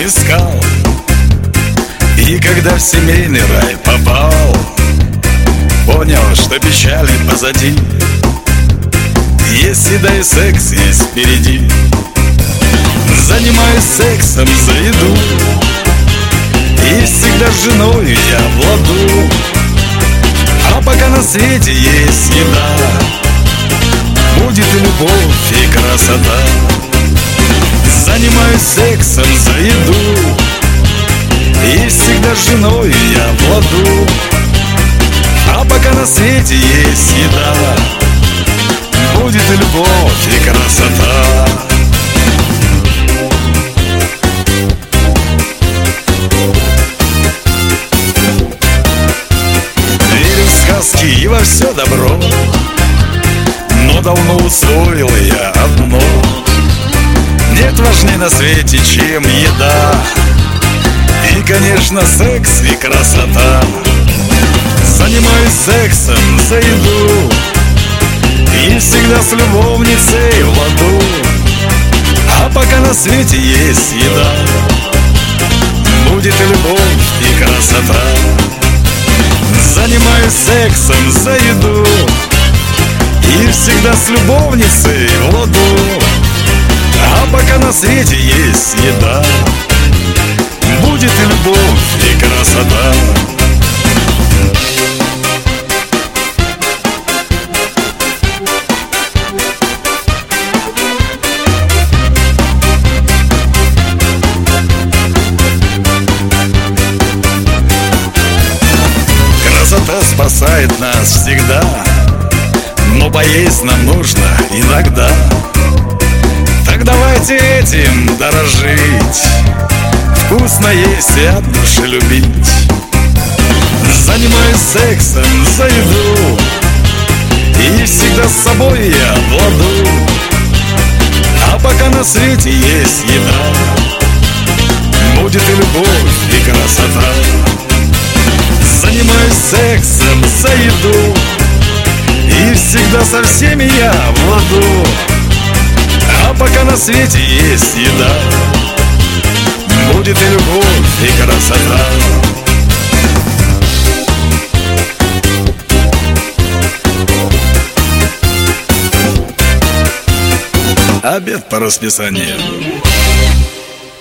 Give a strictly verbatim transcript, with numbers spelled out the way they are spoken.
искал, и когда в семейный рай попал, понял, что печали позади, есть еда и секс есть впереди. Занимаюсь сексом за еду, и всегда с женой я в ладу. А пока на свете есть еда, будет и любовь, и красота. Занимаюсь сексом за еду, и всегда с женой я в ладу. А пока на свете есть еда, будет и любовь, и красота. Верю в сказки и во все добро, но давно усвоил я одно: нет важнее на свете, чем еда. И, конечно, секс и красота. Занимаюсь сексом за еду, и всегда с любовницей в ладу. А пока на свете есть еда, будет и любовь, и красота. Занимаюсь сексом за еду, и всегда с любовницей в ладу. А пока на свете есть еда, будет и любовь, и красота. Красота спасает нас всегда, но поесть нам нужно иногда. Так давайте этим дорожить, вкусно есть и от души любить. Занимаюсь сексом за еду, и всегда с собой я в ладу. А пока на свете есть еда, будет и любовь, и красота. Занимаюсь сексом за еду, и всегда со всеми я в ладу. А пока на свете есть еда, будет и любовь, и красота. Обед по расписанию.